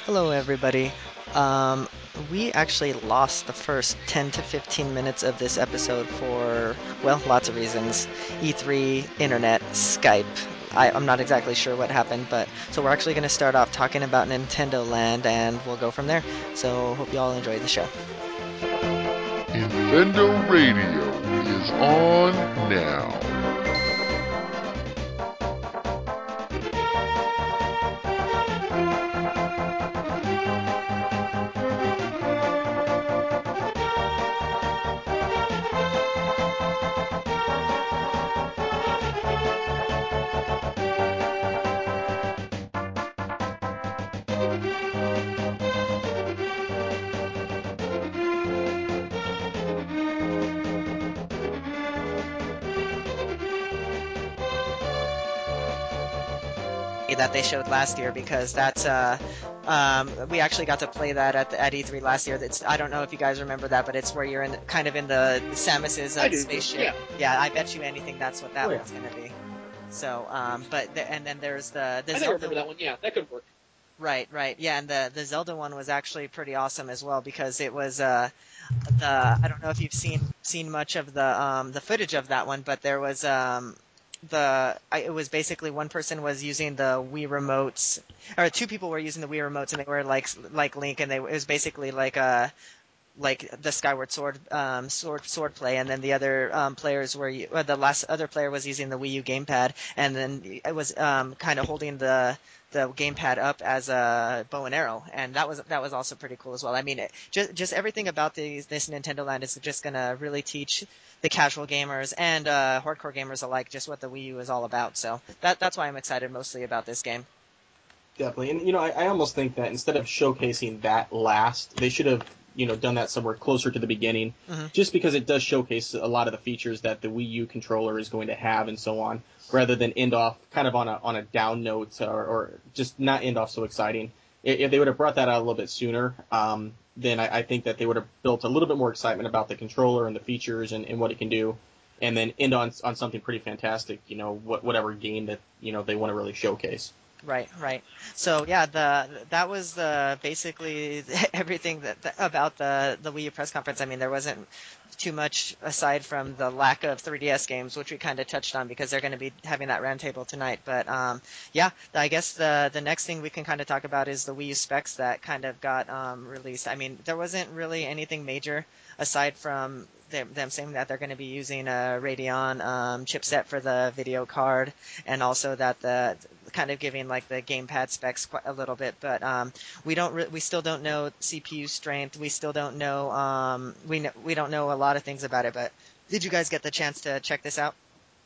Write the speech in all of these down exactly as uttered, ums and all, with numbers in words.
Hello, everybody. Um, we actually lost the first ten to fifteen minutes of this episode for, well, lots of reasons. E three, internet, Skype. I, I'm not exactly sure what happened, but so we're actually going to start off talking about Nintendo Land and we'll go from there. So, hope you all enjoy the show. Infendo Radio is on now. That they showed last year because that's uh um we actually got to play that at the, at E three last year. That's I don't know if you guys remember that, but it's where you're in kind of in the Samus's I uh, do. spaceship. Yeah. Yeah, I bet you anything that's what that Oh, yeah. one's gonna be. So um but the, and then there's the the I think I Zelda remember that one. Yeah, that could work. Right, right. Yeah, and the the Zelda one was actually pretty awesome as well because it was uh the I don't know if you've seen seen much of the um the footage of that one, but there was um the I, it was basically one person was using the Wii remotes, or two people were using the Wii remotes, and they were like like Link, and they it was basically like a like the Skyward Sword um, sword sword play, and then the other um, players were uh, the last other player was using the Wii U gamepad, and then it was um, kind of holding the the gamepad up as a bow and arrow, and that was that was also pretty cool as well. I mean, it, just just everything about these this Nintendo Land is just gonna really teach the casual gamers and uh, hardcore gamers alike just what the Wii U is all about. So that that's why I'm excited mostly about this game. Definitely. And, you know, I, I almost think that instead of showcasing that last, they should have, you know, done that somewhere closer to the beginning, Mm-hmm. just because it does showcase a lot of the features that the Wii U controller is going to have and so on, rather than end off kind of on a on a down note or, or just not end off so exciting. If if they would have brought that out a little bit sooner, um, then I, I think that they would have built a little bit more excitement about the controller and the features and, and what it can do, and then end on on something pretty fantastic, you know, what, whatever game that, you know, they want to really showcase. Right, right. So yeah, the that was the basically everything that, that about the the Wii U press conference. I mean, there wasn't too much aside from the lack of three D S games, which we kind of touched on because they're going to be having that roundtable tonight. But um, yeah, I guess the the next thing we can kind of talk about is the Wii U specs that kind of got um, released. I mean, there wasn't really anything major aside from them, them saying that they're going to be using a Radeon um, chipset for the video card, and also that the kind of giving like the gamepad specs quite a little bit, but um, we don't re- we still don't know C P U strength. We still don't know um, we know, we don't know a lot of things about it. But did you guys get the chance to check this out?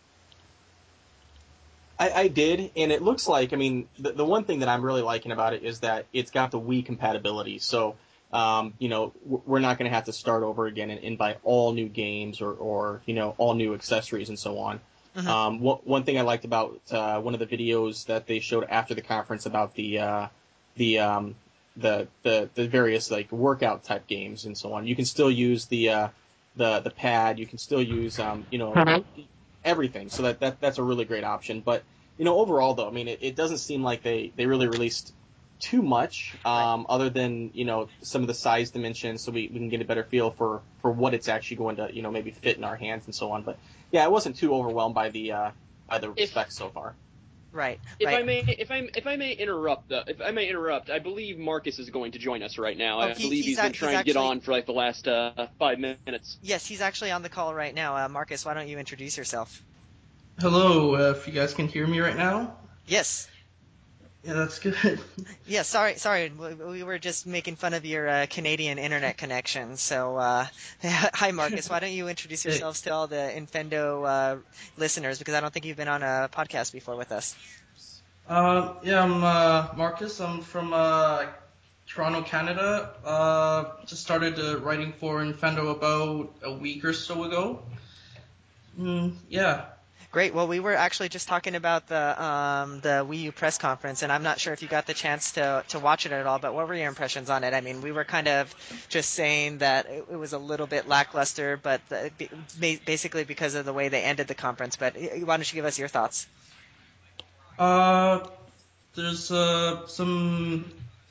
I, I did, and it looks like, I mean, the, the one thing that I'm really liking about it is that it's got the Wii compatibility. So, um, you know, we're not going to have to start over again and, and buy all new games or, or, you know, all new accessories and so on. Mm-hmm. Um, one, one thing I liked about uh, one of the videos that they showed after the conference about the uh, the um, the the the various like workout type games and so on, you can still use the uh, the the pad. You can still use um, you know everything. So that, that that's a really great option. But you know, overall though, I mean, it, it doesn't seem like they, they really released too much, Right. um, other than you know some of the size dimensions, so we, we can get a better feel for, for what it's actually going to you know maybe fit in our hands and so on. But yeah, I wasn't too overwhelmed by the uh, by the If specs so far. Right, if right. I may if I if I may interrupt though, if I may interrupt, I believe Marcus is going to join us right now. Oh, I he believe he's he's been a, he's trying to get actually on for like the last uh, five minutes. yes, he's actually on the call right now. Uh, Marcus, why don't you introduce yourself? Hello, uh, if you guys can hear me right now. Yes. Yeah, that's good. Yeah, sorry, sorry. We we were just making fun of your uh, Canadian internet connection. So, uh, hi, Marcus. Why don't you introduce Hey, yourselves to all the Infendo uh, listeners? Because I don't think you've been on a podcast before with us. uh, yeah, I'm uh, Marcus. I'm from uh, Toronto, Canada. Uh, just started uh, writing for Infendo about a week or so ago. Mm, yeah. Great. Well, we were actually just talking about the um, the Wii U press conference, and I'm not sure if you got the chance to to watch it at all. But what were your impressions on it? I mean, we were kind of just saying that it, it was a little bit lackluster, but the, ba- basically because of the way they ended the conference. But uh, why don't you give us your thoughts? Uh, there's uh, some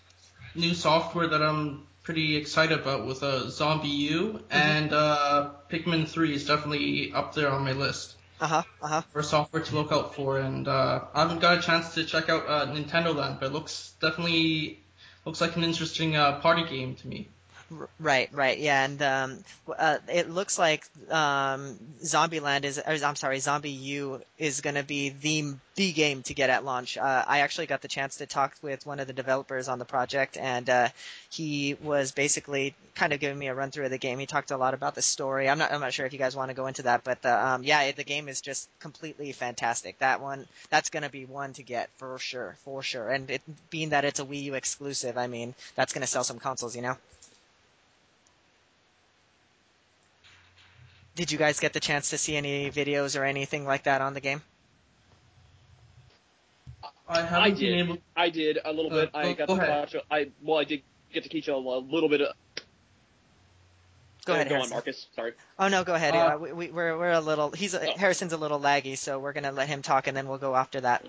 new software that I'm pretty excited about with uh, Zombie U, and uh, Pikmin three is definitely up there on my list Uh huh. Uh huh. for software to look out for. And uh, I haven't got a chance to check out uh, Nintendo Land, but it looks definitely looks like an interesting uh, party game to me. R- Right, right, yeah, and um, w- uh, it looks like um, Zombieland is, or, I'm sorry, Zombie U is going to be the the game to get at launch. Uh, I actually got the chance to talk with one of the developers on the project, and uh, he was basically kind of giving me a run through of the game. He talked a lot about the story. I'm not, I'm not sure if you guys want to go into that, but the, um, yeah, it, the game is just completely fantastic. That one, that's going to be one to get for sure, for sure. And it, being that it's a Wii U exclusive, I mean, that's going to sell some consoles, you know. Did you guys get the chance to see any videos or anything like that on the game? I I haven't been did. able. I did a little Uh, bit. I go, got go to ahead. watch. I well, I did get to teach a, a little bit. Of, Go uh, ahead, go on, Harrison. Marcus. Sorry. Oh no, go ahead. Uh, Uh, we, we, we're we're a little. He's a, Oh. Harrison's a little laggy, so we're gonna let him talk, and then we'll go after that.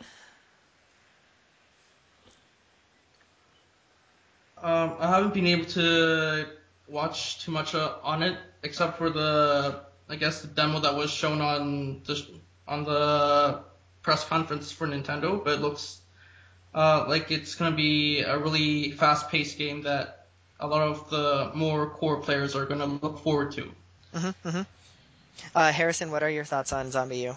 Um, I haven't been able to watch too much uh, on it, except for the, I guess, the demo that was shown on the on the press conference for Nintendo. But it looks uh, like it's gonna be a really fast-paced game that a lot of the more core players are gonna look forward to. hmm hmm Uh, Harrison, what are your thoughts on Zombie U?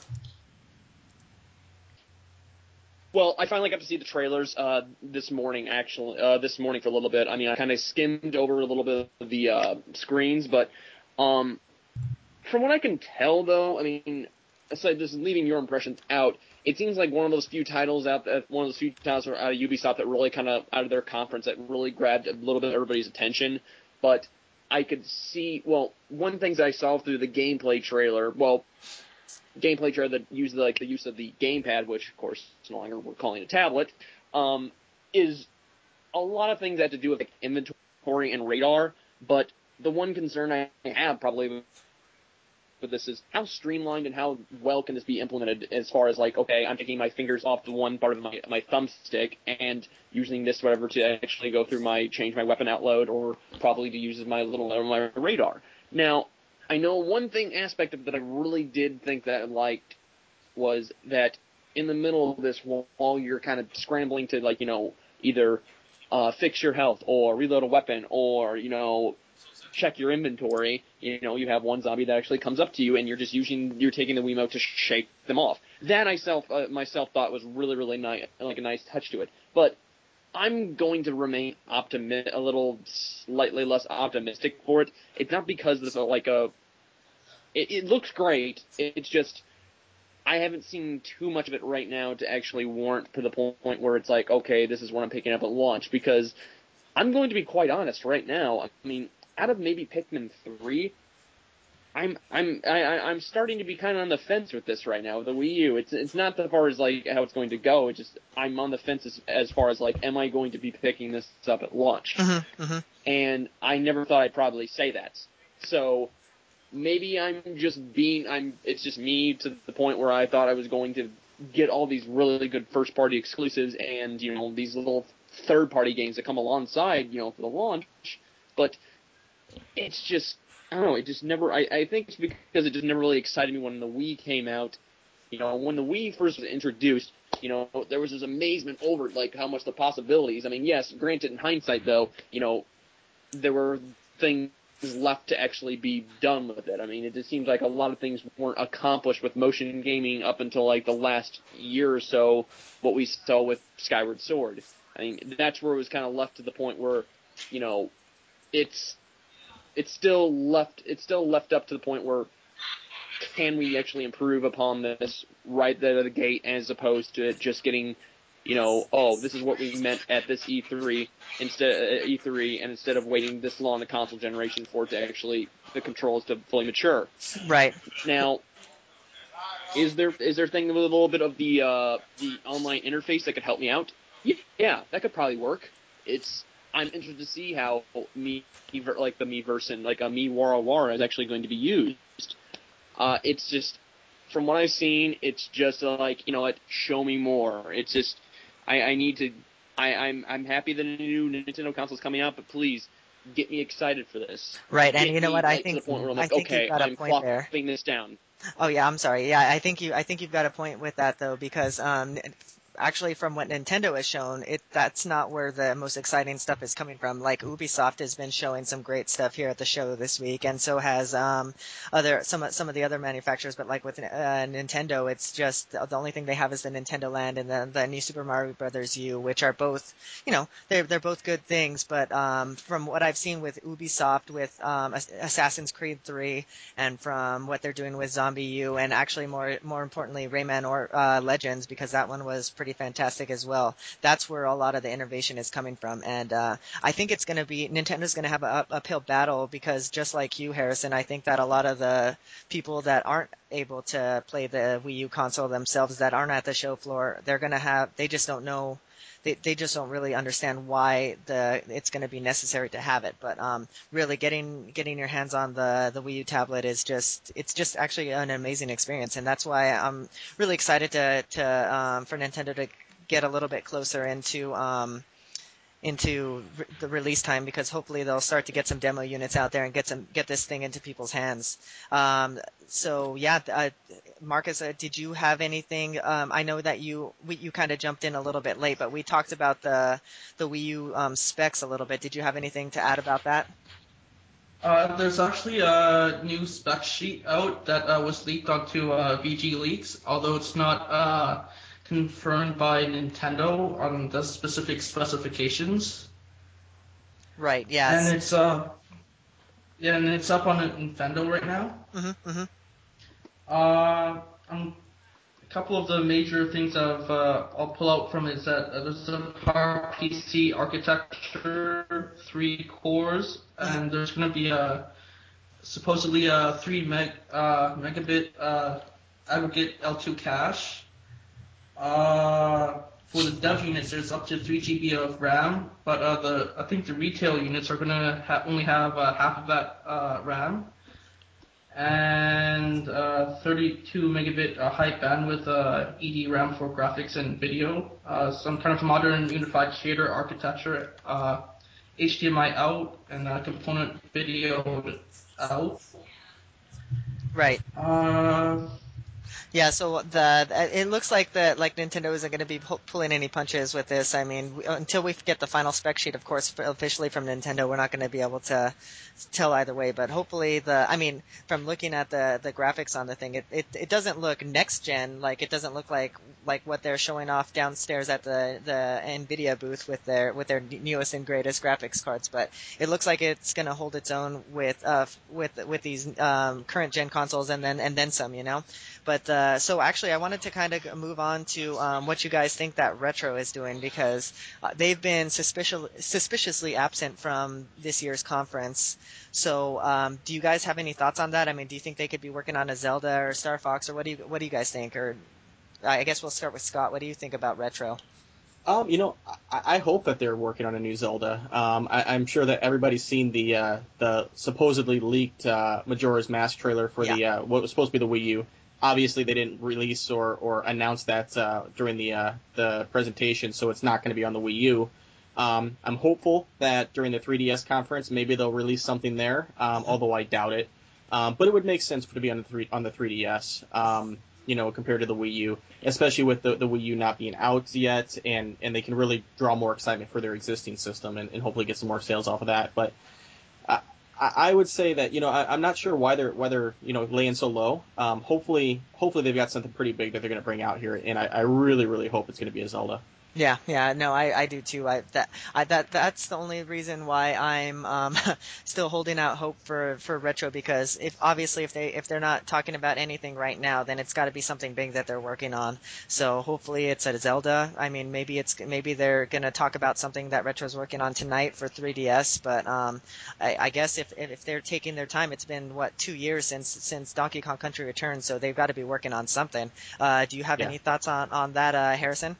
Well, I finally got to see the trailers uh, this morning, actually. Uh, this morning for a little bit. I mean, I kind of skimmed over a little bit of the uh, screens, but um, from what I can tell, though, I mean, aside just leaving your impressions out, it seems like one of those few titles out, uh, one of those few titles out of Ubisoft that really kind of out of their conference that really grabbed a little bit of everybody's attention. But I could see, well, one thing that I saw through the gameplay trailer, well, gameplay trailer that used like the use of the gamepad, which of course is no longer we're calling a tablet, um, is a lot of things that have to do with like inventory and radar. But the one concern I have probably with this is how streamlined and how well can this be implemented as far as like, okay, I'm taking my fingers off the one part of my, my thumbstick and using this whatever to actually go through my change my weapon outload or probably to use my little my radar. Now, I know one thing aspect of it that I really did think that I liked was that in the middle of this, while you're kind of scrambling to like, you know, either uh, fix your health or reload a weapon or, you know, check your inventory, you know, you have one zombie that actually comes up to you and you're just using, you're taking the Wiimote to shake them off. That I self, uh, myself thought was really, really nice, like a nice touch to it. But I'm going to remain optimi- a little slightly less optimistic for it. It's not because it's like a, it, it looks great. It's just, I haven't seen too much of it right now to actually warrant to the point where it's like, okay, this is what I'm picking up at launch. Because I'm going to be quite honest right now. I mean, out of maybe Pikmin three, I'm I'm I, I'm starting to be kind of on the fence with this right now with the Wii U. It's it's not as far as like how it's going to go. It's just I'm on the fence as, as far as like, am I going to be picking this up at launch? Mm-hmm, mm-hmm. And I never thought I'd probably say that. So maybe I'm just being I'm it's just me to the point where I thought I was going to get all these really good first party exclusives and, you know, these little third party games that come alongside, you know, for the launch. But it's just I don't know, it just never I, I think it's because it just never really excited me when the Wii came out. You know, when the Wii first was introduced, you know, there was this amazement over like how much the possibilities. I mean, yes, granted in hindsight though, you know, there were things left to actually be done with it. I mean, it just seems like a lot of things weren't accomplished with motion gaming up until like the last year or so, what we saw with Skyward Sword. I mean, that's where it was kind of left to the point where, you know, it's it's still left it's still left up to the point where can we actually improve upon this right there at the gate as opposed to it just getting, you know, oh, this is what we meant at this E three instead uh, E three, and instead of waiting this long a console generation for it to actually the controls to fully mature. Right. Now, is there is there a thing with a little bit of the uh, the online interface that could help me out? Yeah, that could probably work. It's I'm interested to see how me like the Miiverse and like a Mi Wara Wara is actually going to be used. Uh, it's just, from what I've seen, it's just uh, like, you know what, show me more. It's just, I, I need to I, I'm I'm happy that a new Nintendo console is coming out, but please get me excited for this. Right, and Get you know me, what? I like, to think the point where I'm I like, think you've okay, got a I'm point there. plopping this down. Oh yeah, I'm sorry. Yeah, I think you I think you've got a point with that though, because um, actually from what Nintendo has shown, it that's not where the most exciting stuff is coming from. Like Ubisoft has been showing some great stuff here at the show this week, and so has um, other some some of the other manufacturers. But like with uh, Nintendo, it's just the only thing they have is the Nintendo Land and the, the new Super Mario Brothers U, which are both, you know, they're they're both good things. But um, from what I've seen with Ubisoft, with um, Assassin's Creed three, and from what they're doing with Zombie U, and actually more more importantly Rayman or uh, Legends, because that one was pretty fantastic as well. That's where a lot of the innovation is coming from, and uh, I think it's going to be Nintendo's going to have a up, uphill battle, because just like you, Harrison, I think that a lot of the people that aren't able to play the Wii U console themselves, that aren't at the show floor, they're going to have they just don't know. They, they just don't really understand why the it's going to be necessary to have it. But um, really, getting getting your hands on the the Wii U tablet is just it's just actually an amazing experience, and that's why I'm really excited to to um, for Nintendo to get a little bit closer into um, into re- the release time, because hopefully they'll start to get some demo units out there and get some get this thing into people's hands. Um, so yeah, uh, Marcus, uh, did you have anything? Um, I know that you we, you kind of jumped in a little bit late, but we talked about the the Wii U um, specs a little bit. Did you have anything to add about that? Uh, there's actually a new spec sheet out that uh, was leaked onto uh, V G Leaks, although it's not uh, confirmed by Nintendo on the specific specifications. Right. And Yes. it's uh, yeah, and it's up on Nintendo right now. Mm-hmm, mm-hmm. Uh, um, a couple of the major things I've, uh, I'll pull out from is that uh, there's a PowerPC architecture, three cores, Mm-hmm. and there's going to be a supposedly a three meg uh, megabit uh, aggregate L two cache. Uh, for the dev units, there's up to three G B of RAM, but uh, the I think the retail units are gonna ha- only have uh, half of that uh, RAM, and uh, thirty-two megabit uh, high bandwidth uh, E D RAM for graphics and video. Uh, some kind of modern unified shader architecture. Uh, H D M I out and uh, component video out. Right. Uh, Yeah, so the it looks like that like Nintendo isn't going to be pu- pulling any punches with this. I mean, we, until we get the final spec sheet, of course, officially from Nintendo, we're not going to be able to tell either way. But hopefully, the I mean, from looking at the the graphics on the thing, it, it, it doesn't look next gen. Like it doesn't look like like what they're showing off downstairs at the the Nvidia booth with their with their newest and greatest graphics cards. But it looks like it's going to hold its own with uh with with these um, current gen consoles, and then and then some, you know. But uh, so actually, I wanted to kind of move on to um, what you guys think that Retro is doing, because uh, they've been suspicious, suspiciously absent from this year's conference. So, um, do you guys have any thoughts on that? I mean, do you think they could be working on a Zelda or Star Fox, or what do you what do you guys think? Or I guess we'll start with Scott. What do you think about Retro? Um, you know, I, I hope that they're working on a new Zelda. Um, I, I'm sure that everybody's seen the uh, the supposedly leaked uh, Majora's Mask trailer for Yeah. the uh, what was supposed to be the Wii U. Obviously, they didn't release or, or announce that uh, during the uh, the presentation, so it's not going to be on the Wii U. Um, I'm hopeful that during the three D S conference, maybe they'll release something there, um, although I doubt it. Um, but it would make sense for it to be on the three on the three D S. Um, you know, compared to the Wii U, especially with the, the Wii U not being out yet, and, and they can really draw more excitement for their existing system and, and hopefully get some more sales off of that. But I, I would say that, you know, I, I'm not sure why they're why they're you know laying so low. Um, hopefully, hopefully they've got something pretty big that they're going to bring out here, and I, I really, really hope it's going to be a Zelda. Yeah, yeah, no, I, I do too. I that I that that's the only reason why I'm um, still holding out hope for, for Retro, because if obviously if they if they're not talking about anything right now, then it's got to be something big that they're working on. So hopefully it's a Zelda. I mean, maybe it's maybe they're gonna talk about something that Retro's working on tonight for three D S. But um, I, I guess if if they're taking their time, it's been what two years since since Donkey Kong Country Returns, so they've got to be working on something. Uh, do you have Yeah. any thoughts on on that, uh, Harrison?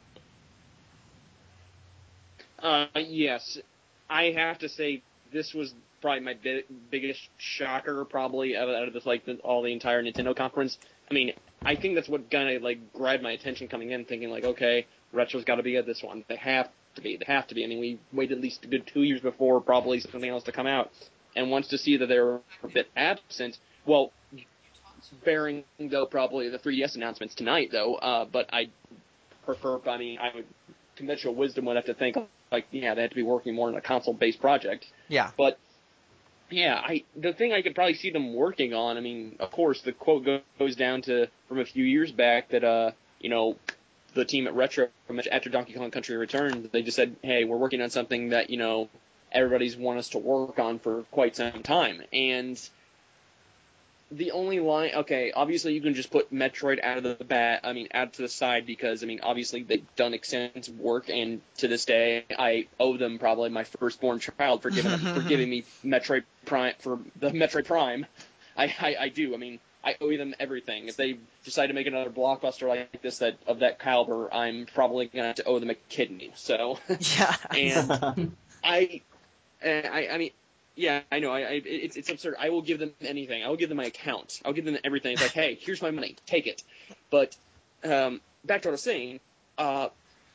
Uh, yes, I have to say this was probably my bi- biggest shocker, probably out of, out of this, like the, all the entire Nintendo conference. I mean, I think that's what kind of like grabbed my attention coming in, thinking like, okay, Retro's got to be at this one. They have to be. They have to be. I mean, we waited at least a good two years before probably something else to come out. And once to see that they were a bit absent, well, bearing, though, probably the three D S announcements tonight, though, uh, but I prefer, I mean, I would, conventional wisdom would have to think, like, yeah, they have to be working more on a console-based project. Yeah. But, yeah, I the thing I could probably see them working on, I mean, of course, the quote goes down to, from a few years back, that, uh, you know, the team at Retro, after Donkey Kong Country Returns, they just said, hey, we're working on something that, you know, everybody's wanted us to work on for quite some time. And the only line, okay, obviously you can just put Metroid out of the bat, I mean, out to the side, because, I mean, obviously they've done extensive work, and to this day, I owe them probably my firstborn child for giving, for giving me Metroid Prime, for the Metroid Prime. I, I, I do, I mean, I owe them everything. If they decide to make another blockbuster like this that of that caliber, I'm probably going to have to owe them a kidney, so. Yeah. And I, I, I mean, yeah, I know. I, I it's it's absurd. I will give them anything. I will give them my account. I'll give them everything. It's like, hey, here's my money. Take it. But um, back to what I was saying. Uh,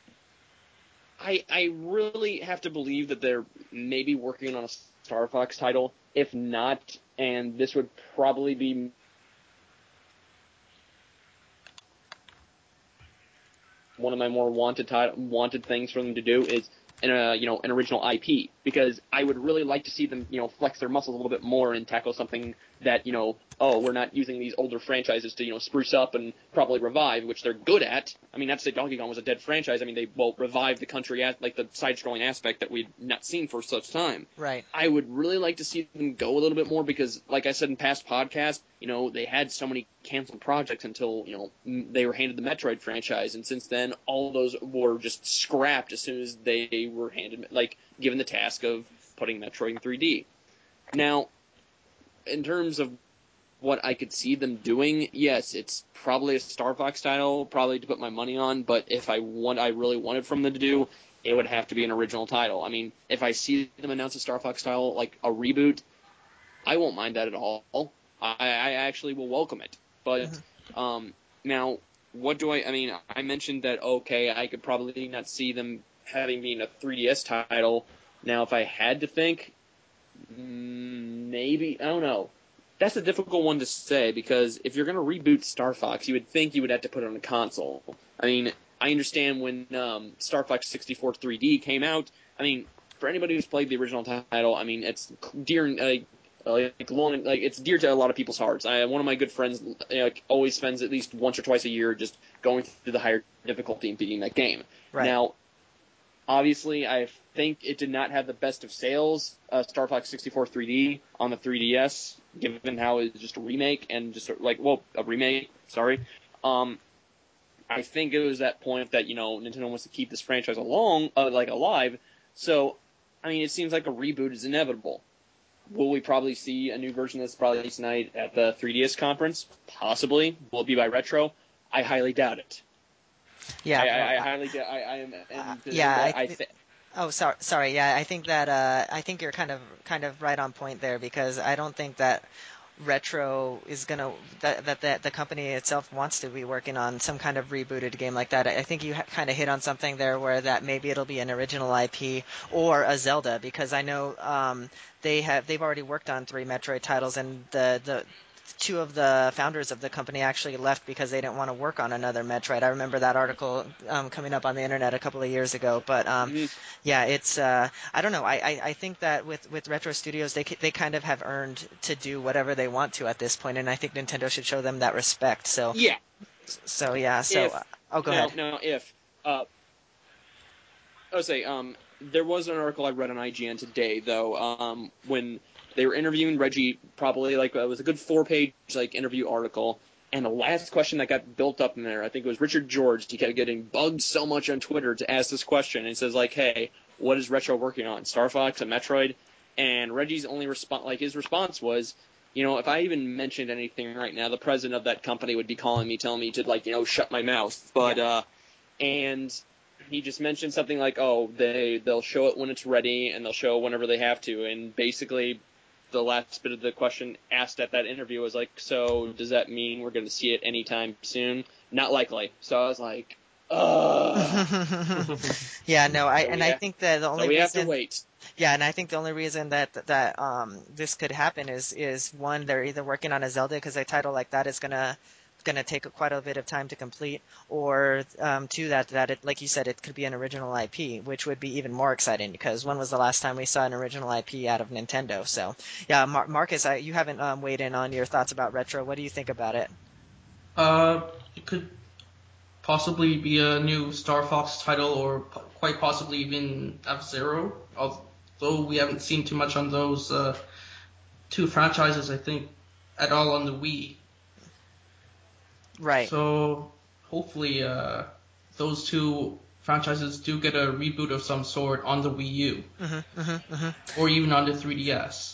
I I really have to believe that they're maybe working on a Star Fox title. If not, and this would probably be one of my more wanted tit- wanted things for them to do is an, uh, you know, an original I P, because I would really like to see them, you know, flex their muscles a little bit more and tackle something that, you know, oh, we're not using these older franchises to, you know, spruce up and probably revive, which they're good at. I mean, not to say Donkey Kong was a dead franchise. I mean, they, well, revived the country, at, like the side-scrolling aspect that we'd not seen for such time. Right. I would really like to see them go a little bit more because, like I said in past podcasts, you know, they had so many canceled projects until, you know, they were handed the Metroid franchise, and since then, all those were just scrapped as soon as they were handed, like, given the task of putting Metroid in three D. Now, in terms of what I could see them doing, yes, it's probably a Star Fox title, probably to put my money on, but if I want, I really wanted from them to do, it would have to be an original title. I mean, if I see them announce a Star Fox title, like a reboot, I won't mind that at all. I, I actually will welcome it. But, um, now, what do I, I mean, I mentioned that, okay, I could probably not see them having been a three D S title. Now, if I had to think, maybe, I don't know. That's a difficult one to say, because if you're going to reboot Star Fox, you would think you would have to put it on a console. I mean, I understand when um, Star Fox sixty-four three D came out, I mean, for anybody who's played the original title, I mean, it's dear, uh, like, long, like it's dear to a lot of people's hearts. I, one of my good friends you know, like, always spends at least once or twice a year just going through the higher difficulty and beating that game. Right. Now, obviously, I think it did not have the best of sales, uh, Star Fox sixty-four three D on the three D S, given how it's just a remake and just like, well, a remake, sorry. Um, I think it was that point that, you know, Nintendo wants to keep this franchise along, uh, like alive. So, I mean, it seems like a reboot is inevitable. Will we probably see a new version of this probably tonight at the three D S conference? Possibly. Will it be by Retro? I highly doubt it. Yeah. I, well, I, I highly doubt. I, I am. And uh, the- yeah, I, I I th- th- Oh, sorry, sorry. Yeah, I think that uh, I think you're kind of kind of right on point there, because I don't think that Retro is gonna that that, that the company itself wants to be working on some kind of rebooted game like that. I think you ha- kind of hit on something there, where that maybe it'll be an original I P or a Zelda, because I know um, they have they've already worked on three Metroid titles, and the the two of the founders of the company actually left because they didn't want to work on another Metroid. I remember that article um, coming up on the internet a couple of years ago. But um, mhm. yeah, it's uh, I don't know. I, I, I think that with, with Retro Studios, they they kind of have earned to do whatever they want to at this point, and I think Nintendo should show them that respect. So Yeah. so yeah. So If uh, oh, go no, ahead. no, if uh, I would say um, there was an article I read on I G N today though, um, when they were interviewing Reggie, probably like it was a good four-page like interview article, and the last question that got built up in there, I think it was Richard George. He kept getting bugged so much on Twitter to ask this question, and he says like, "Hey, what is Retro working on? Star Fox and Metroid?" And Reggie's only response, like his response was, you know, if I even mentioned anything right now, the president of that company would be calling me, telling me to like, you know, shut my mouth. But Yeah. uh, and he just mentioned something like, oh, they they'll show it when it's ready, and they'll show it whenever they have to. And basically, the last bit of the question asked at that interview was like, so does that mean we're going to see it anytime soon? Not likely. So I was like, Uh, Yeah, no, I so and we I have, think that the so only we have to reason wait. Yeah, and I think the only reason that that um this could happen is is one, they're either working on a Zelda because a title like that is gonna gonna take quite a bit of time to complete, or um, two, that that it, like you said, it could be an original I P, which would be even more exciting because when was the last time we saw an original I P out of Nintendo? So yeah, Mar- Marcus, I, you haven't um, weighed in on your thoughts about Retro. What do you think about it? Uh, it could possibly be a new Star Fox title, or p- quite possibly even F-Zero. Although we haven't seen too much on those uh, two franchises, I think, at all on the Wii. Right. So hopefully, uh, those two franchises do get a reboot of some sort on the Wii U, Mm-hmm, mm-hmm, mm-hmm. or even on the three D S.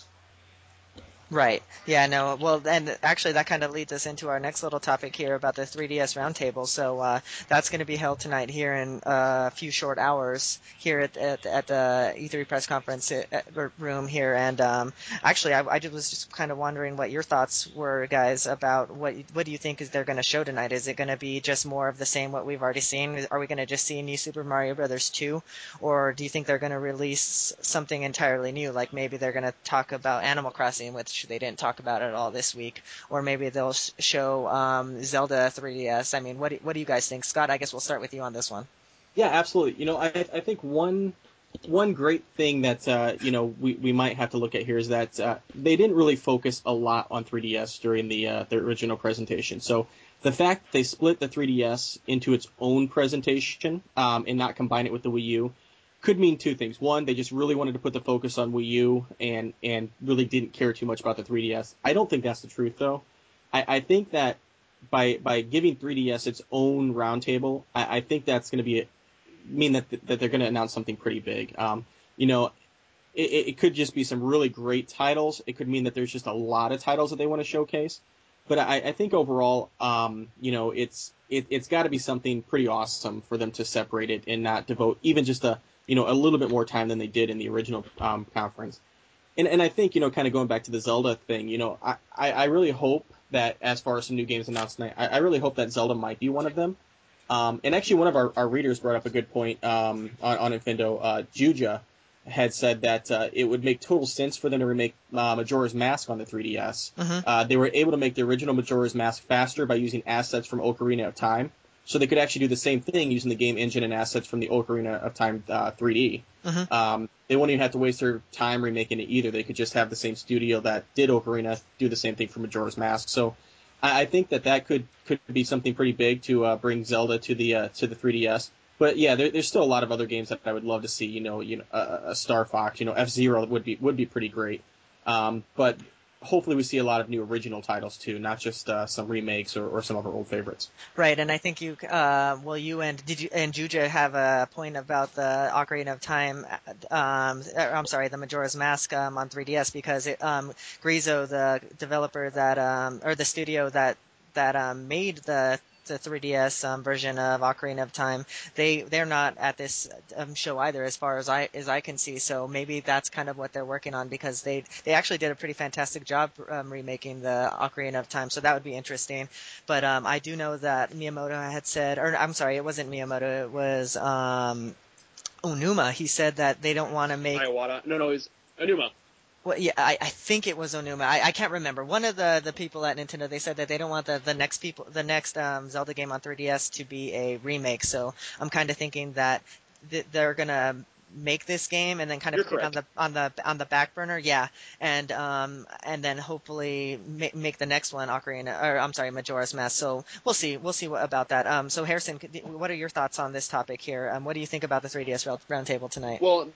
Right. Yeah, no. Well, and actually that kind of leads us into our next little topic here about the three D S Roundtable. So uh, that's going to be held tonight here in uh, a few short hours here at, at, at the E three press conference uh, room here. And um, actually, I, I just was just kind of wondering what your thoughts were, guys, about what what do you think is they're going to show tonight? Is it going to be just more of the same what we've already seen? Are we going to just see New Super Mario Brothers two, or do you think they're going to release something entirely new? Like maybe they're going to talk about Animal Crossing, which they didn't talk about at all this week, or maybe they'll show um, Zelda three D S. I mean, what do, what do you guys think, Scott? I guess we'll start with you on this one. Yeah, absolutely. You know, I I think one one great thing that uh, you know we, we might have to look at here is that uh, they didn't really focus a lot on three D S during the uh, their original presentation. So the fact that they split the three D S into its own presentation um, and not combine it with the Wii U could mean two things. One, they just really wanted to put the focus on Wii U and and really didn't care too much about the three D S. I don't think that's the truth though. I, I think that by by giving three D S its own roundtable, I, I think that's going to be a, mean that that they're going to announce something pretty big. Um, you know, it, it could just be some really great titles. It could mean that there's just a lot of titles that they want to showcase. But I, I think overall, um, you know, it's it, it's got to be something pretty awesome for them to separate it and not devote even just a you know a little bit more time than they did in the original um, conference. And and I think you know, kind of going back to the Zelda thing, you know, I, I, I really hope that as far as some new games announced tonight, I, I really hope that Zelda might be one of them. Um, and actually, one of our, our readers brought up a good point um, on, on Infindo. Uh, Juja had said that uh, it would make total sense for them to remake uh, Majora's Mask on the three D S. Mm-hmm. Uh, they were able to make the original Majora's Mask faster by using assets from Ocarina of Time. So they could actually do the same thing using the game engine and assets from the Ocarina of Time uh, three D. Mm-hmm. Um, they wouldn't even have to waste their time remaking it either. They could just have the same studio that did Ocarina do the same thing for Majora's Mask. So I think that that could, could be something pretty big to uh, bring Zelda to the uh, to the three D S. But yeah, there, there's still a lot of other games that I would love to see. You know, you know, uh, a Star Fox, you know, F-Zero would be would be pretty great. Um, but hopefully we see a lot of new original titles too, not just uh, some remakes or, or some of our old favorites. Right, and I think you, uh, well, you and did you and Juja have a point about the Ocarina of Time. Um, I'm sorry, the Majora's Mask um, on three D S because it, um, Grizo, the developer that, um, or the studio that that um, made the the three D S um, version of Ocarina of Time, they they're not at this um, show either, as far as I as I can see. So maybe that's kind of what they're working on because they they actually did a pretty fantastic job um, remaking the Ocarina of Time. So that would be interesting. But um, I do know that Miyamoto had said, or I'm sorry, it wasn't Miyamoto, it was um, Onuma. He said that they don't want to make. Iwata. No, no, it's Anuma. Well, yeah, I, I think it was Onuma. I, I can't remember. One of the, the people at Nintendo, they said that they don't want the, the next people, the next um, Zelda game on three D S to be a remake. So I'm kind of thinking that th- they're gonna make this game and then kind of You're put it on correct. the on the on the back burner. Yeah, and um and then hopefully make, make the next one Ocarina, or I'm sorry, Majora's Mask. So we'll see. We'll see what, about that. Um, so Harrison, what are your thoughts on this topic here? Um, what do you think about the three D S roundtable tonight? Well,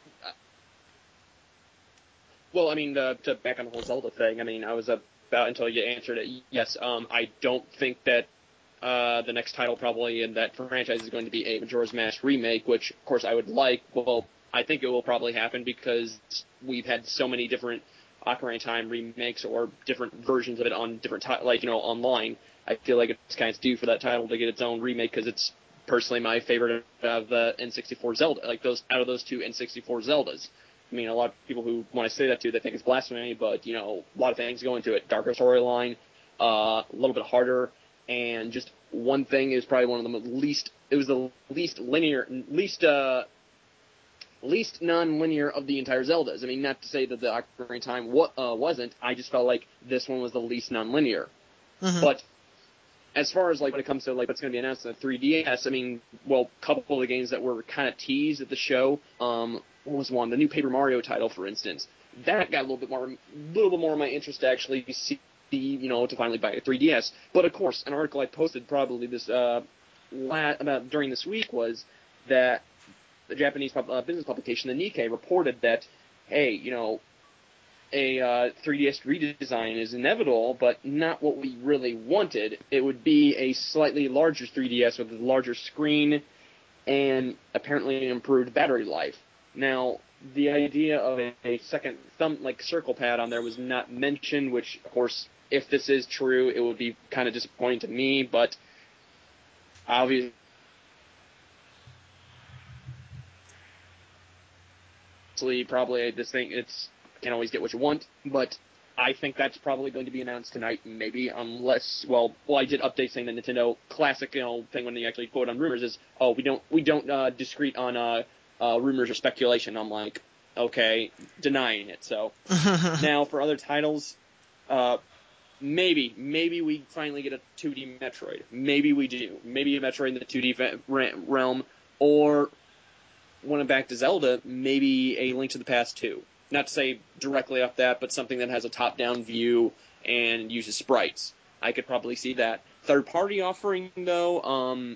Well, I mean, uh, to back on the whole Zelda thing, I mean, I was about until you answered it. Yes, um, I don't think that uh, the next title probably in that franchise is going to be a Majora's Mask remake, which, of course, I would like. Well, I think it will probably happen because we've had so many different Ocarina of Time remakes or different versions of it on different, ti- like, you know, online. I feel like it's kind of due for that title to get its own remake because it's personally my favorite of the N sixty-four Zelda, like those out of those two N sixty-four Zeldas. I mean, a lot of people who, when I say that to, they think it's blasphemy, but, you know, a lot of things go into it. Darker storyline, uh, a little bit harder, and just one thing is probably one of the least. It was the least linear, least uh, least non-linear of the entire Zeldas. I mean, not to say that the Ocarina of Time wa- uh, wasn't. I just felt like this one was the least non-linear. Mm-hmm. But as far as like when it comes to like what's going to be announced on the three D S, I mean, well, a couple of the games that were kind of teased at the show. Um, what was one? The new Paper Mario title, for instance. That got a little bit more, a little bit more of my interest to actually see, you know, to finally buy a three D S. But of course, an article I posted probably this uh, la- about during this week was that the Japanese pub- uh, business publication, the Nikkei, reported that, hey, you know, a uh, three D S redesign is inevitable, but not what we really wanted. It would be a slightly larger three D S with a larger screen and apparently improved battery life. Now, the idea of a, a second thumb, like circle pad on there was not mentioned, which, of course, if this is true, it would be kind of disappointing to me, but obviously probably this thing, it's can't always get what you want, but I think that's probably going to be announced tonight, maybe, unless, well, well, I did update saying that Nintendo classic, you know, thing when they actually quote on rumors is, oh, we don't, we don't uh, discreet on uh, uh, rumors or speculation. I'm like, okay, denying it. So now for other titles, uh, maybe, maybe we finally get a two D Metroid. Maybe we do. Maybe a Metroid in the two D realm, or when I'm back to Zelda, maybe a Link to the Past two. Not to say directly off that, but something that has a top-down view and uses sprites. I could probably see that. Third-party offering, though, um,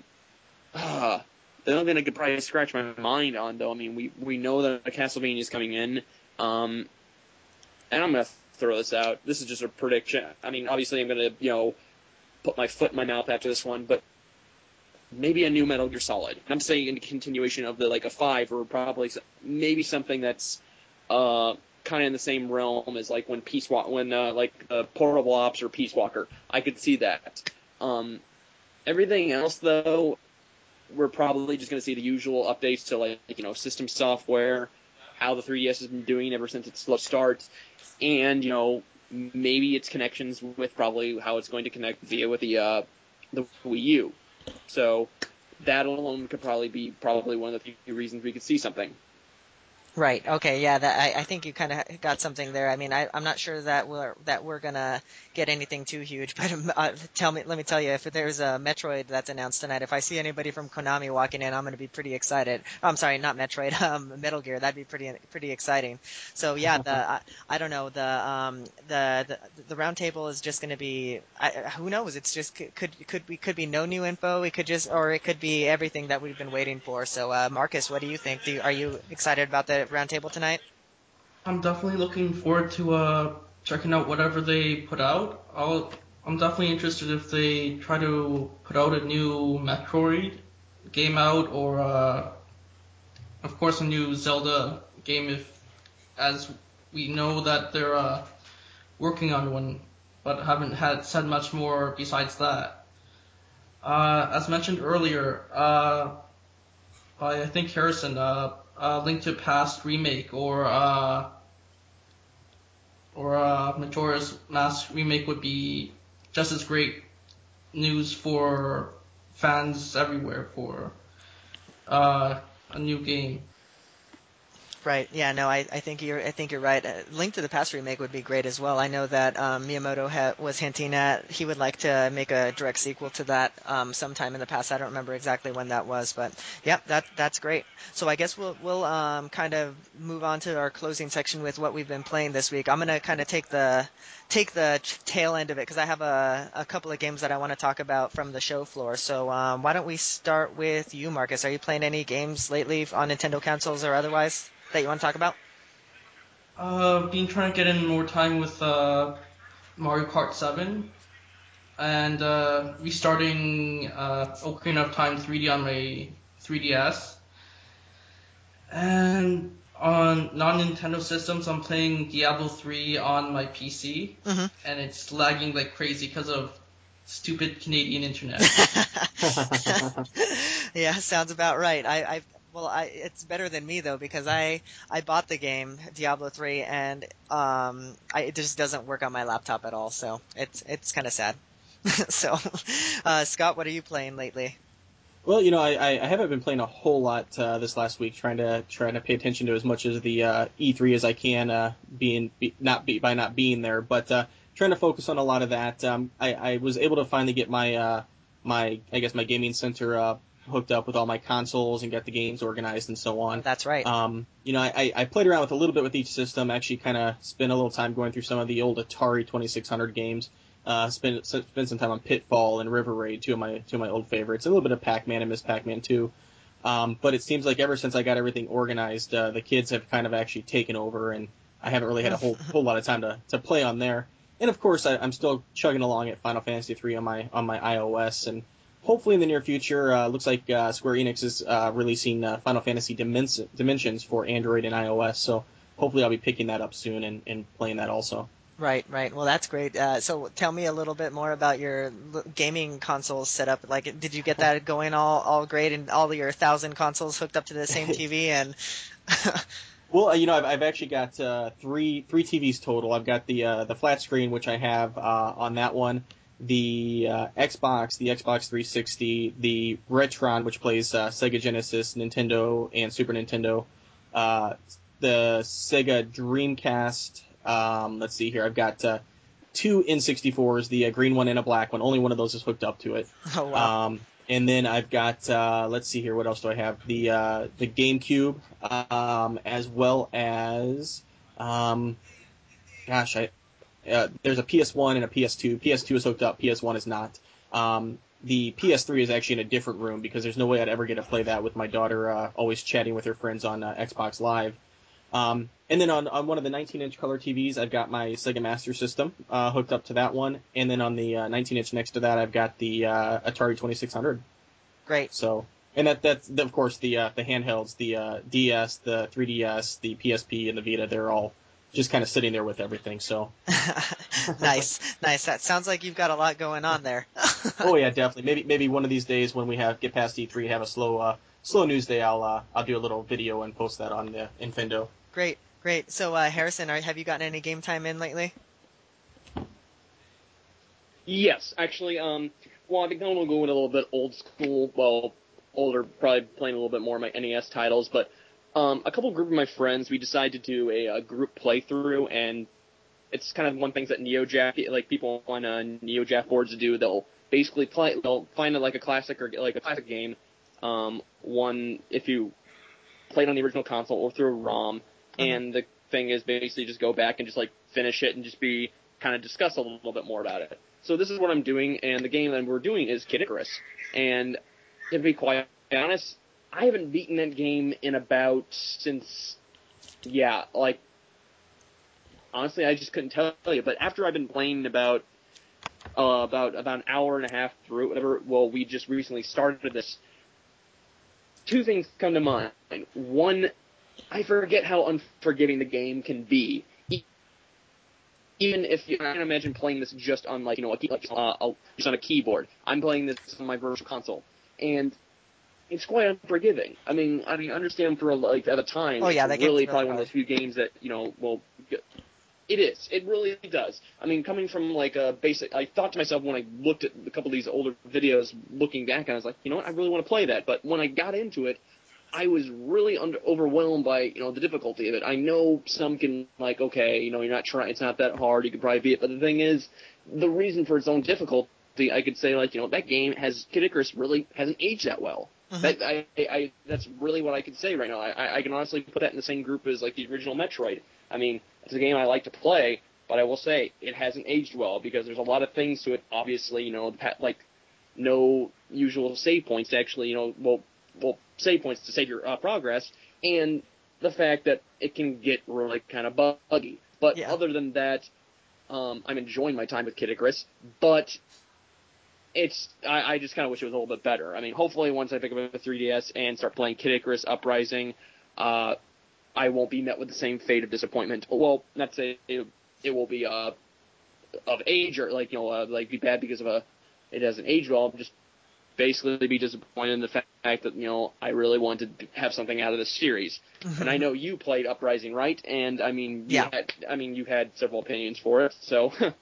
uh, the only thing I could probably scratch my mind on, though, I mean, we, we know that Castlevania is coming in, um, and I'm going to throw this out. This is just a prediction. I mean, obviously I'm going to, you know, put my foot in my mouth after this one, but maybe a new Metal Gear Solid. I'm saying in continuation of the, like, a five, or probably maybe something that's Uh, kind of in the same realm as like when Peace Walk, when uh, like uh, Portable Ops or Peace Walker. I could see that. Um, everything else though, we're probably just going to see the usual updates to like you know system software, how the three D S has been doing ever since its slow start, and you know maybe its connections with probably how it's going to connect via with the uh, the Wii U. So that alone could probably be probably one of the few reasons we could see something. Right. Okay. Yeah. That I, I think you kind of got something there. I mean, I, I'm not sure that we're that we're gonna get anything too huge, but uh, tell me, let me tell you, if there's a Metroid that's announced tonight, if I see anybody from Konami walking in, I'm gonna be pretty excited. Oh, I'm sorry, not Metroid, um, Metal Gear. That'd be pretty pretty exciting. So yeah, the I, I don't know the um the the, the round table is just gonna be I, who knows? It's just could could could be could be no new info. It could just or it could be everything that we've been waiting for. So uh, Marcus, what do you think? Do you, are you excited about the roundtable tonight? I'm definitely looking forward to uh, checking out whatever they put out. I'll, I'm definitely interested if they try to put out a new Metroid game out, or uh, of course a new Zelda game, if as we know that they're uh, working on one, but haven't had said much more besides that. Uh, as mentioned earlier, uh, by I think Harrison, uh, uh, Link to Past remake, or uh, or uh, Majora's Mask remake would be just as great news for fans everywhere for uh, a new game. Right. Yeah. No. I, I think you're. I think you're right. Uh, Link to the Past remake would be great as well. I know that um, Miyamoto ha- was hinting at he would like to make a direct sequel to that um, sometime in the past. I don't remember exactly when that was, but yeah, that that's great. So I guess we'll we'll um, kind of move on to our closing section with what we've been playing this week. I'm gonna kind of take the take the tail end of it because I have a, a couple of games that I want to talk about from the show floor. So um, why don't we start with you, Marcus? Are you playing any games lately on Nintendo consoles or otherwise that you want to talk about? Uh, been trying to get in more time with uh, Mario Kart seven, and uh, restarting uh, Ocarina of Time three D on my three D S. And on non-Nintendo systems, I'm playing Diablo three on my P C, Mm-hmm. and it's lagging like crazy because of stupid Canadian internet. Yeah, sounds about right. I, I well, I it's better than me though because I I bought the game Diablo three and um I, it just doesn't work on my laptop at all. So it's it's kind of sad. So, uh, Scott, what are you playing lately? Well, you know, I, I I haven't been playing a whole lot uh, this last week, trying to trying to pay attention to as much of the uh, E three as I can, uh, being be, not be, by not being there, but uh, trying to focus on a lot of that. Um, I, I was able to finally get my uh, my I guess my gaming center uh, hooked up with all my consoles and get the games organized and so Oh, on. that's right. Um, you know, I, I played around with a little bit with each system. Actually, kind of spent a little time going through some of the old Atari twenty-six hundred games. Uh, spend spend some time on Pitfall and River Raid, two of my two of my old favorites. A little bit of Pac-Man and Miss Pac-Man too. Um, but it seems like ever since I got everything organized, uh, the kids have kind of actually taken over, and I haven't really had a whole whole lot of time to, to play on there. And of course, I, I'm still chugging along at Final Fantasy three on my on my iOS, and hopefully in the near future, uh, looks like uh, Square Enix is uh, releasing uh, Final Fantasy Dimens- Dimensions for Android and iOS. So hopefully I'll be picking that up soon and, and playing that also. Right, right. Well, that's great. Uh, so tell me a little bit more about your l- gaming console setup. Like, did you get that going all, all great and all your thousand consoles hooked up to the same T V? And Well, uh, you know, I've, I've actually got uh, three three T Vs total. I've got the uh, the flat screen, which I have uh, on that one, the uh, Xbox, the Xbox three sixty, the Retron, which plays uh, Sega Genesis, Nintendo, and Super Nintendo, uh, the Sega Dreamcast. Um, let's see here, I've got uh, two N sixty-fours, the uh, green one and a black one. Only one of those is hooked up to it. oh wow, Um, and then I've got, uh, let's see here, what else do I have? The uh, the GameCube, um, as well as, um, gosh, I uh, there's a P S one and a P S two. P S two is hooked up, P S one is not. Um, the P S three is actually in a different room because there's no way I'd ever get to play that with my daughter uh, always chatting with her friends on uh, Xbox Live. Um, and then on, on one of the nineteen inch color T Vs, I've got my Sega Master System uh, hooked up to that one. And then on the uh, nineteen inch next to that, I've got the uh, Atari twenty-six hundred. great. So, and that that's of course the uh, the handhelds, the uh, D S, the three D S, the P S P, and the Vita. They're all just kind of sitting there with everything. So, Nice, nice. That sounds like you've got a lot going on there. oh yeah, definitely. Maybe maybe one of these days when we have get past E three, have a slow uh, slow news day, I'll uh, I'll do a little video and post that on the Infendo. Great, great. So, uh, Harrison, are, have you gotten any game time in lately? Yes, actually, um, well, I think I'm gonna go in a little bit old school, well, older, probably playing a little bit more of my N E S titles, but um, a couple group of my friends, we decided to do a, a group playthrough, and it's kind of one thing that NeoJaf, like people on uh, NeoJaf boards do. They'll basically play, they'll find like a classic or like a classic game, um, one if you played on the original console or through a ROM, Mhm. and the thing is basically just go back and just like finish it and just be kind of discuss a little bit more about it. So this is what I'm doing, and the game that we're doing is Kid Icarus. And to be quite honest, I haven't beaten that game in about since, yeah, like, honestly, I just couldn't tell you. But after I've been playing about uh, about about an hour and a half through, whatever, well, we just recently started this. Two things come to mind. One, I forget how unforgiving the game can be. Even if you, I can imagine playing this just on like you know a, key, uh, a, just on a keyboard. I'm playing this on my virtual console, and it's quite unforgiving. I mean, I mean, understand for like at the time, Oh yeah, it's that game's really really probably one of hard. those few games that you know will. It is. It really does. I mean, coming from like a basic, I thought to myself when I looked at a couple of these older videos, looking back, I was like, you know what, I really want to play that. But when I got into it, I was really under, overwhelmed by you know the difficulty of it. I know some can like, okay, you know, you're not trying, it's not that hard, you could probably beat it. But the thing is, the reason for its own difficulty, I could say like, you know, that game has Kid Icarus really hasn't aged that well. Mhm. That I, I that's really what I could say right now. I I can honestly put that in the same group as like the original Metroid. I mean, it's a game I like to play, but I will say it hasn't aged well because there's a lot of things to it. Obviously, you know, like no usual save points to actually, you know, well, well, save points to save your uh, progress, and the fact that it can get really kind of buggy. But Yeah. other than that, um, I'm enjoying my time with Kid Icarus, but it's I, I just kind of wish it was a little bit better. I mean, hopefully once I pick up a three D S and start playing Kid Icarus Uprising, uh, I won't be met with the same fate of disappointment. Well, not to say it, it will be uh, of age or like you know uh, like be bad because of a it hasn't aged well. Just basically be disappointed in the fact that you know I really wanted to have something out of this series. And I know you played Uprising, right? And I mean, you Yeah. had I mean you had several opinions for it, so.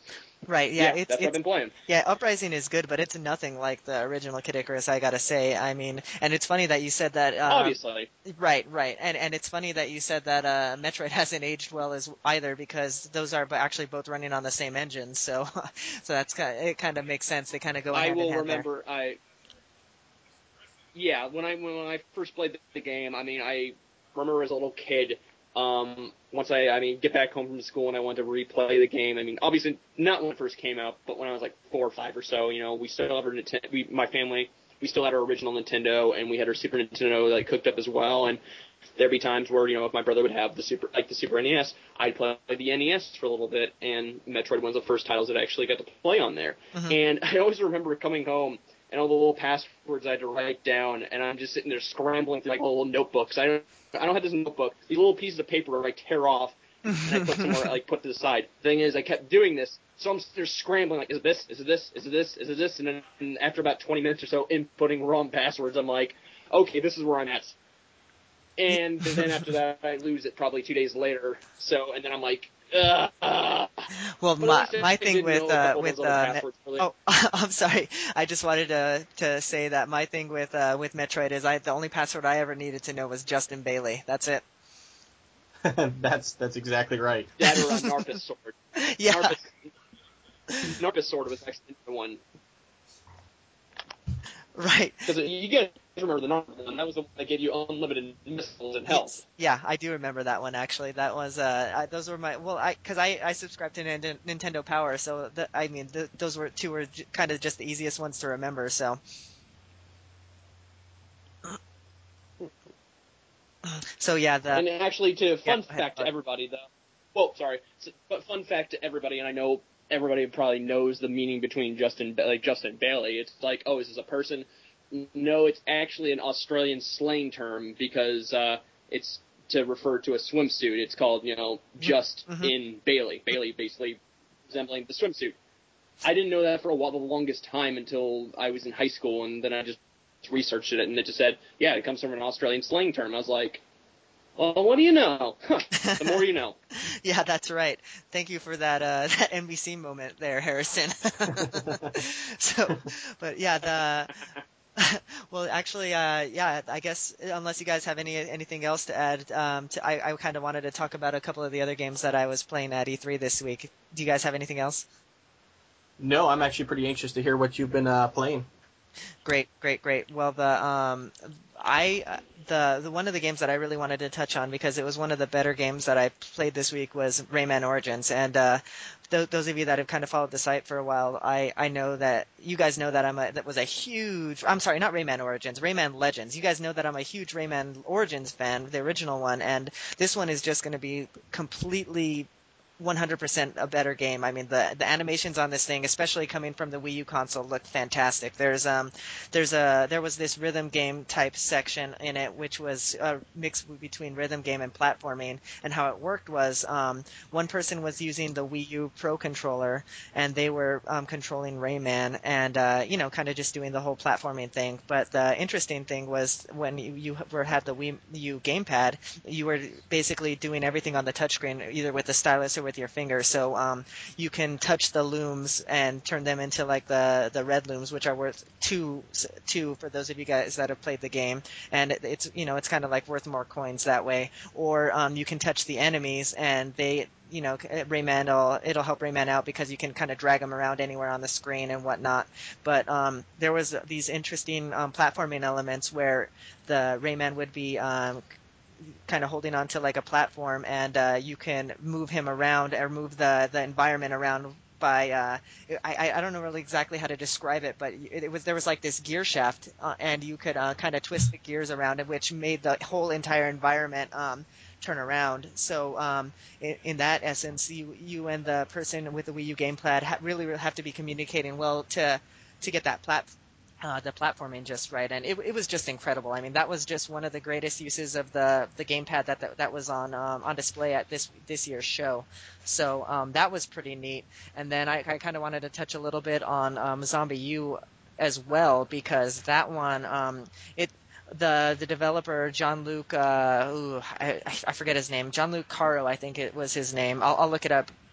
Right, yeah, Yeah, it's that's what I've it's been playing. yeah, Uprising is good, but it's nothing like the original Kid Icarus, I gotta say. I mean, and it's funny that you said that. Um, Obviously. right, right, and and it's funny that you said that uh, Metroid hasn't aged well as either because those are bo- actually both running on the same engine. So, so that's kind of, it. Kind of makes sense. They kind of go I hand in will hand there. remember I yeah, when I when I first played the game, I mean, I remember as a little kid, um, once I I mean get back home from school and I wanted to replay the game. I mean, obviously not when it first came out, but when I was like four or five or so, you know, we still had our Nintendo. We my family we still had our original Nintendo and we had our Super Nintendo like cooked up as well. And there'd be times where you know if my brother would have the super like the Super N E S, I'd play the N E S for a little bit, and Metroid was one of the first titles that I actually got to play on there. Mm-hmm. And I always remember coming home and all the little passwords I had to write down, and I'm just sitting there scrambling through like little notebooks. I don't, I don't have this notebook. These little pieces of paper I tear off and I put somewhere, like put to the side. The thing is, I kept doing this, so I'm sitting there scrambling like, is it this? Is it this? Is it this? Is it this? And then and after about twenty minutes or so, inputting wrong passwords, I'm like, okay, this is where I'm at. And then after that, I lose it probably two days later. So, and then I'm like, ugh. Well, But at my least I my thing did with know a uh couple of with those other uh, passwords. Me- Really. oh, I'm sorry. I just wanted to to say that my thing with uh with Metroid is I the only password I ever needed to know was Justin Bailey. That's it. that's that's exactly right. That or a Narpus sword. Yeah. Narpus, Narpus sword was actually the one. Right. Because you guys remember the Narpus one. That was the one that gave you unlimited missiles and health. Yes. Yeah, I do remember that one actually. That was uh I, those were my well I because I I subscribed to Nin- Nintendo Power, so the, I mean the, those were two were j- kind of just the easiest ones to remember. So. So yeah, the And actually, to yeah, fun go ahead, fact to Bart. everybody, though. Well, sorry, so, but fun fact to everybody, and I know everybody probably knows the meaning between Justin, like Justin Bailey. It's like, oh, is this a person? No, it's actually an Australian slang term because uh, it's to refer to a swimsuit. It's called, you know, just Mhm. in Bailey. Bailey basically resembling the swimsuit. I didn't know that for a while, the longest time until I was in high school, and then I just researched it, and it just said, yeah, it comes from an Australian slang term. I was like, well, what do you know? Huh, the more you know. Yeah, that's right. Thank you for that uh, that N B C moment there, Harrison. So, but yeah, the well, actually, uh, yeah, I guess unless you guys have any anything else to add, um, to, I, I kind of wanted to talk about a couple of the other games that I was playing at E three this week. Do you guys have anything else? No, I'm actually pretty anxious to hear what you've been uh, playing. Great, great, great. Well, the um, I uh, the the one of the games that I really wanted to touch on because it was one of the better games that I played this week was Rayman Origins, and uh, th- those of you that have kind of followed the site for a while, I, I know that you guys know that I'm a that was a huge. I'm sorry, not Rayman Origins, Rayman Legends. You guys know that I'm a huge Rayman Origins fan, the original one, and this one is just going to be completely one hundred percent a better game. I mean, the the animations on this thing, especially coming from the Wii U console, look fantastic. There's um, there's a there was this rhythm game type section in it, which was a mix between rhythm game and platforming. And how it worked was um, one person was using the Wii U Pro controller, and they were um, controlling Rayman, and uh, you know, kind of just doing the whole platforming thing. But the interesting thing was when you, you were had the Wii U gamepad, you were basically doing everything on the touchscreen, either with the stylus or with your finger. So um, you can touch the looms and turn them into like the the red looms, which are worth two two for those of you guys that have played the game. And it, it's you know it's kind of like worth more coins that way. Or um, you can touch the enemies and they. You know, Rayman, will, it'll help Rayman out because you can kind of drag them around anywhere on the screen and whatnot. But um, there was these interesting um, platforming elements where the Rayman would be um, kind of holding on to like a platform, and uh, you can move him around or move the, the environment around by uh, I, I don't know really exactly how to describe it, but it, it was there was like this gear shaft, uh, and you could uh, kind of twist the gears around it, which made the whole entire environment um, turn around. So um, in, in that essence, you you and the person with the Wii U gamepad ha- really have to be communicating well to to get that platform. Uh, the platforming just right, and it, it was just incredible. I mean, that was just one of the greatest uses of the the gamepad that that, that was on um, on display at this this year's show. So um, that was pretty neat. And then I, I kind of wanted to touch a little bit on um, Zombie U as well because that one um, it the the developer John-Luc uh, ooh, I, I forget his name John-Luc Caro, I think it was his name. I'll, I'll look it up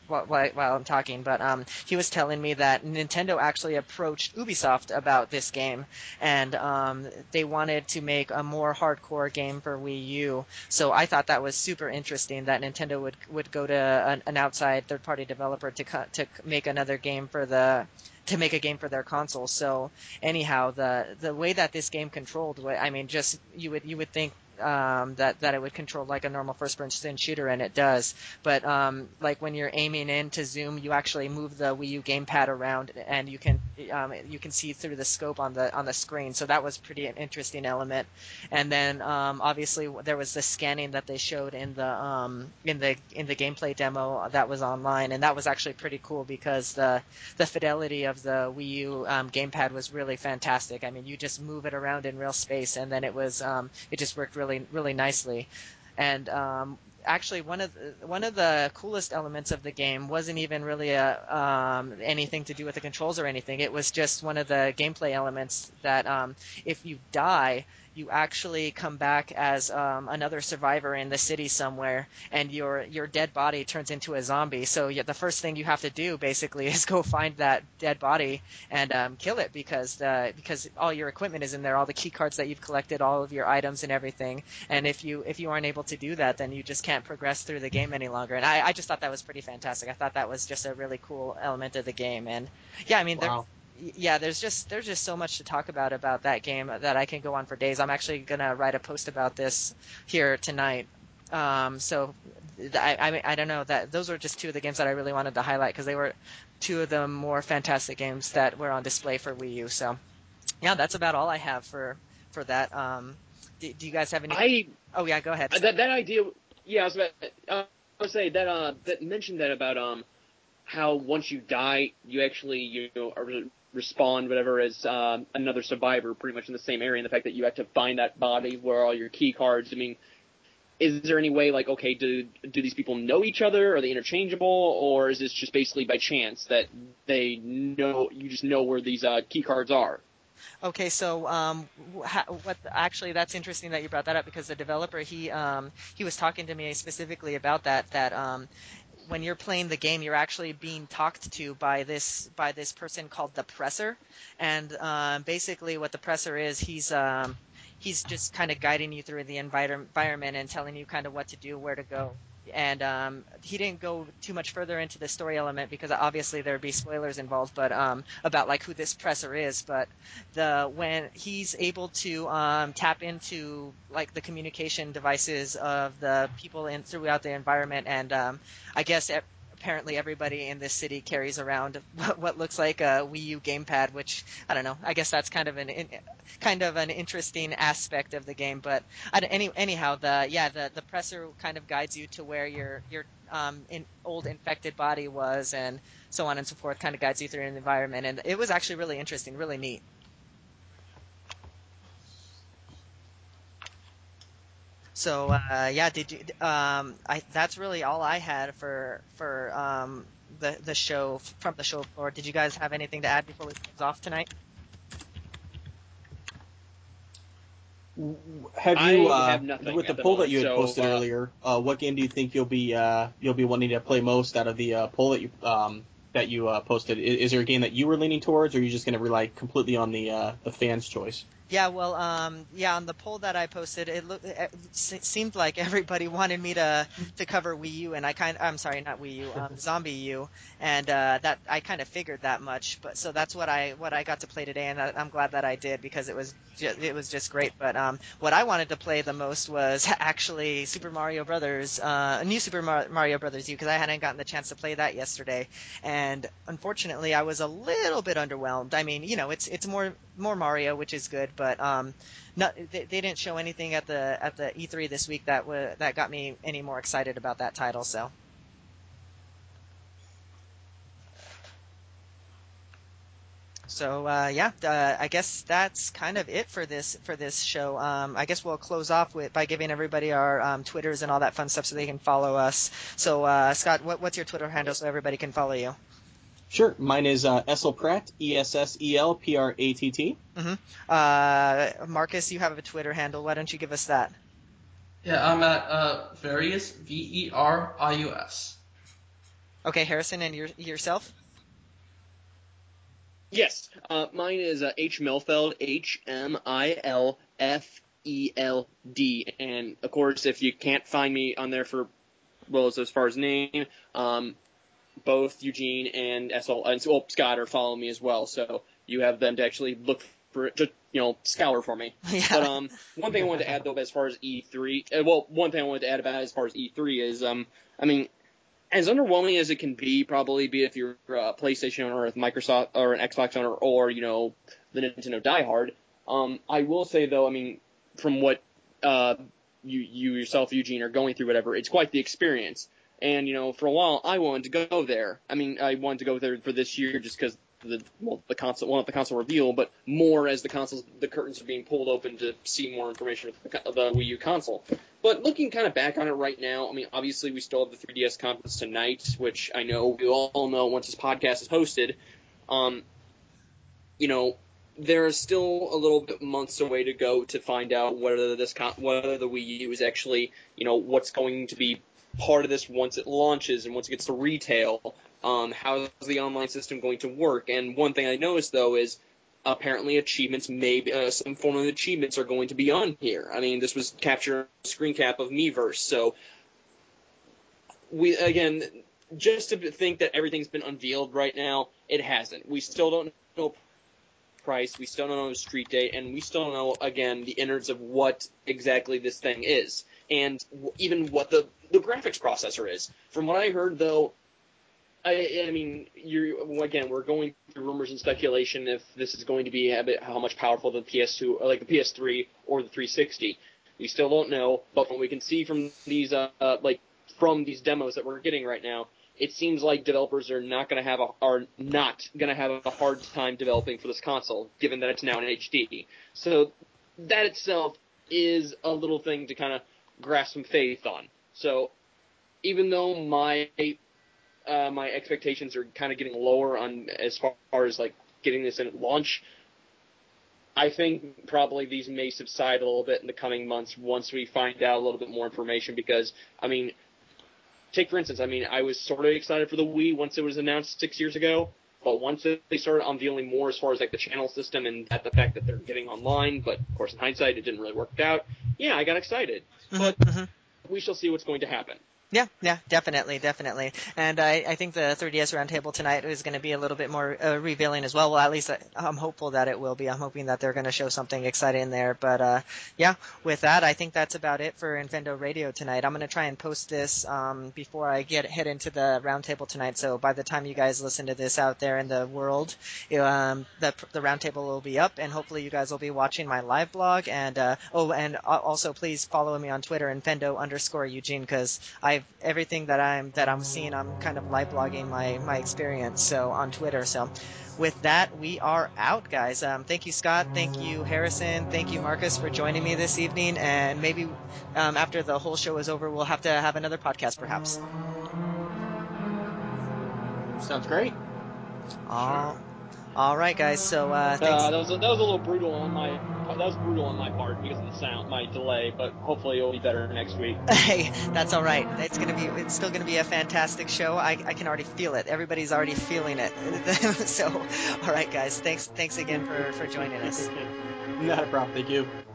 while, while I'm talking, but um, he was telling me that Nintendo actually approached Ubisoft about this game, and um, they wanted to make a more hardcore game for Wii U. So I thought that was super interesting that Nintendo would would go to an, an outside third-party developer to cut, to make another game for the to make a game for their console. So anyhow, the the way that this game controlled, I mean, just you would you would think um, that that it would control like a normal first-person shooter, and it does. But um, like when you're aiming in to zoom, you actually move the Wii U gamepad around, and you can um, you can see through the scope on the on the screen. So that was pretty an interesting element. And then um, obviously there was the scanning that they showed in the um, in the in the gameplay demo that was online, and that was actually pretty cool because the the fidelity of the Wii U um, gamepad was really fantastic. I mean, you just move it around in real space, and then it was um, it just worked really really nicely. And um, actually, one of the, one of the coolest elements of the game wasn't even really a, um, anything to do with the controls or anything. It was just one of the gameplay elements that um, if you die, you actually come back as um, another survivor in the city somewhere, and your your dead body turns into a zombie. So yeah, the first thing you have to do basically is go find that dead body and um, kill it because the, because all your equipment is in there, all the key cards that you've collected, all of your items and everything. And if you if you aren't able to do that, then you just can't progress through the game any longer. And I, I just thought that was pretty fantastic. I thought that was just a really cool element of the game. And yeah, I mean, Wow. yeah, there's just there's just so much to talk about about that game that I can go on for days. I'm actually gonna write a post about this here tonight. Um, so I, I I don't know that those were just two of the games that I really wanted to highlight because they were two of the more fantastic games that were on display for Wii U. So yeah, that's about all I have for for that. Um, do, do you guys have any? I Oh yeah, go ahead. that that idea. Yeah, I was about. Uh, I was say that uh that mentioned that about um how once you die you actually you know are respawn whatever as um, another survivor pretty much in the same area, and the fact that you have to find that body where all your key cards. I mean, is there any way like okay do do these people know each other? Are they interchangeable, or is this just basically by chance that they know you just know where these uh, key cards are? Okay, so um, ha, what actually that's interesting that you brought that up because the developer he um, he was talking to me specifically about that that um, when you're playing the game, you're actually being talked to by this by this person called the Presser, and um, basically what the Presser is, he's um, he's just kind of guiding you through the envir- environment and telling you kind of what to do, where to go. And um, he didn't go too much further into the story element because obviously there'd be spoilers involved, but um, about like who this Presser is. But the when he's able to um, tap into like the communication devices of the people in throughout the environment, and um, I guess e- apparently everybody in this city carries around what, what looks like a Wii U gamepad, which I don't know. I guess that's kind of an in, kind of an interesting aspect of the game. But I, any anyhow, the yeah the the presser kind of guides you to where your your um, in, old infected body was, and so on and so forth. Kind of guides you through an environment, and it was actually really interesting, really neat. So uh, yeah, did you? Um, I that's really all I had for for um, the the show from the show floor. Did you guys have anything to add before we close off tonight? Have you I uh, have nothing with the at the poll that moment, you had so posted uh, earlier? Uh, what game do you think you'll be uh, you'll be wanting to play most out of the uh, poll that you um, that you uh, posted? Is, is there a game that you were leaning towards, or are you just going to rely completely on the uh, the fans' choice? Yeah, well, um, yeah, on the poll that I posted, it looked it se- seemed like everybody wanted me to to cover Wii U, and I kind I'm sorry, not Wii U, um, Zombie U, and uh, that I kind of figured that much. But so that's what I what I got to play today, and I, I'm glad that I did because it was ju- it was just great. But um, what I wanted to play the most was actually Super Mario Brothers, uh, New Super Mar- Mario Brothers U, because I hadn't gotten the chance to play that yesterday, and unfortunately, I was a little bit underwhelmed. I mean, you know, it's it's more more Mario, which is good, but um, not they, they didn't show anything at the at the E three this week that w- that got me any more excited about that title. So. So uh, yeah, uh, I guess that's kind of it for this for this show. Um, I guess we'll close off with by giving everybody our um, Twitters and all that fun stuff so they can follow us. So uh, Scott, what, what's your Twitter handle so everybody can follow you? Sure, mine is uh, Essel Pratt, E S S E L P R A T T. Mm-hmm. Uh, Marcus, you have a Twitter handle. Why don't you give us that? Yeah, I'm at uh, Various, V E R I U S. Okay, Harrison, and your, yourself? Yes, uh, mine is uh, H Milfeld, H M I L F E L D, and of course, if you can't find me on there for well as as far as name, um, both Eugene and S L and well, Scott are following me as well, so you have them to actually look for it, just you know scour for me. Yeah. But um, one thing I wanted to add though, as far as E three, uh, well, one thing I wanted to add about as far as E three is um, I mean, as underwhelming as it can be, probably be if you're a PlayStation owner, or a Microsoft, or an Xbox owner, or you know the Nintendo diehard. Um, I will say though, I mean, from what uh, you you yourself, Eugene, are going through, whatever, it's quite the experience. And you know, for a while, I wanted to go there. I mean, I wanted to go there for this year just because the well, the console, well, not the console reveal, but more as the consoles, the curtains are being pulled open to see more information of the, of the Wii U console. But looking kind of back on it right now, I mean, obviously we still have the three D S conference tonight, which I know we all know once this podcast is posted. Um, you know, there is still a little bit months away to go to find out whether this con- whether the Wii U is actually, you know, what's going to be part of this once it launches and once it gets to retail. Um, how is the online system going to work? And one thing I noticed though is apparently achievements, maybe uh, some form of achievements are going to be on here. I mean, this was captured screen cap of Miiverse, so we again just to think that everything's been unveiled right now, it hasn't. We still don't know price, we still don't know the street date, and we still don't know, again, the innards of what exactly this thing is, and even what the, the graphics processor is. From what I heard, though, I, I mean, you're again, we're going through rumors and speculation if this is going to be a bit, how much powerful the P S two, or like the P S three or the three sixty. We still don't know, but from what we can see from these, uh, uh, like from these demos that we're getting right now, it seems like developers are not going to have a are not going to have a hard time developing for this console, given that it's now in H D. So that itself is a little thing to kind of grasp some faith on. So even though my uh, my expectations are kind of getting lower on as far as like getting this in at launch, I think probably these may subside a little bit in the coming months once we find out a little bit more information. Because I mean, take for instance, I mean, I was sort of excited for the Wii once it was announced six years ago, but once they started unveiling more as far as like the channel system and that the fact that they're getting online, but of course in hindsight it didn't really work out. Yeah, I got excited, Mm-hmm, but mm-hmm. we shall see what's going to happen. Yeah, yeah, definitely, definitely. And I, I think the three D S Roundtable tonight is going to be a little bit more uh, revealing as well. Well, at least I, I'm hopeful that it will be. I'm hoping that they're going to show something exciting there. But uh, yeah, with that, I think that's about it for Infendo Radio tonight. I'm going to try and post this um, before I get head into the Roundtable tonight. So by the time you guys listen to this out there in the world, you know, um, the the Roundtable will be up, and hopefully you guys will be watching my live blog. And uh, oh, and also please follow me on Twitter, Infendo underscore Eugene, because I've everything that I'm that I'm seeing, I'm kind of live blogging my my experience so on Twitter. So with that, we are out, guys. Um, thank you, Scott. Thank you, Harrison. Thank you, Marcus, for joining me this evening. And maybe um, after the whole show is over, we'll have to have another podcast, perhaps. Sounds great. All, all right, guys. So uh, thanks. Uh, that was a, that was a little brutal on my that was brutal on my part because of the sound, my delay. But hopefully it'll be better next week. Hey, that's all right. It's gonna be. It's still gonna be a fantastic show. I, I can already feel it. Everybody's already feeling it. So, all right, guys. Thanks. Thanks again for for joining us. Not a problem. Thank you.